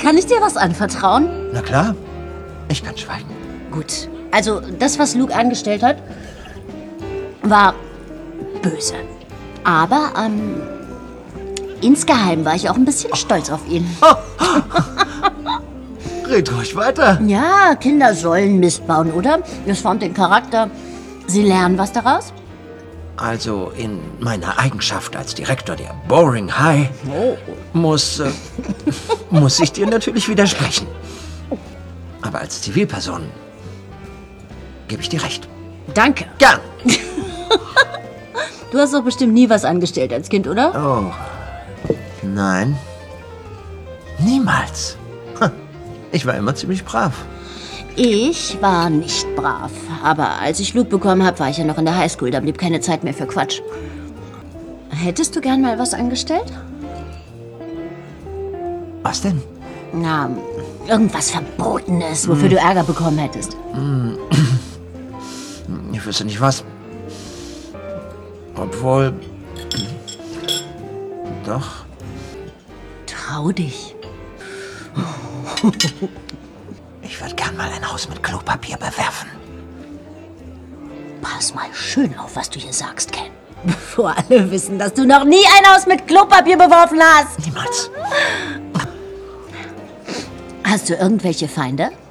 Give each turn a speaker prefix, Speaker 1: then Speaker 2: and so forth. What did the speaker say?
Speaker 1: Kann ich dir was anvertrauen?
Speaker 2: Na klar, ich kann schweigen.
Speaker 1: Gut. Also, das, was Luke angestellt hat, war böse. Aber insgeheim war ich auch ein bisschen stolz auf ihn.
Speaker 2: Red ruhig weiter.
Speaker 1: Ja, Kinder sollen Mist bauen, oder? Das formt den Charakter. Sie lernen was daraus?
Speaker 2: Also in meiner Eigenschaft als Direktor der Boring High muss ich dir natürlich widersprechen. Aber als Zivilperson gebe ich dir recht.
Speaker 1: Danke.
Speaker 2: Gern.
Speaker 1: Du hast doch bestimmt nie was angestellt als Kind, oder?
Speaker 2: Oh, nein. Niemals. Ich war immer ziemlich brav.
Speaker 1: Ich war nicht brav. Aber als ich Luke bekommen habe, war ich ja noch in der Highschool. Da blieb keine Zeit mehr für Quatsch. Hättest du gern mal was angestellt?
Speaker 2: Was denn?
Speaker 1: Na, irgendwas Verbotenes, wofür du Ärger bekommen hättest.
Speaker 2: Ich wüsste nicht was. Obwohl... Doch.
Speaker 1: Trau dich.
Speaker 2: Ich würde gern mal ein Haus mit Klopapier bewerfen.
Speaker 1: Pass mal schön auf, was du hier sagst, Ken. Bevor alle wissen, dass du noch nie ein Haus mit Klopapier beworfen hast.
Speaker 2: Niemals.
Speaker 1: Hast du irgendwelche Feinde?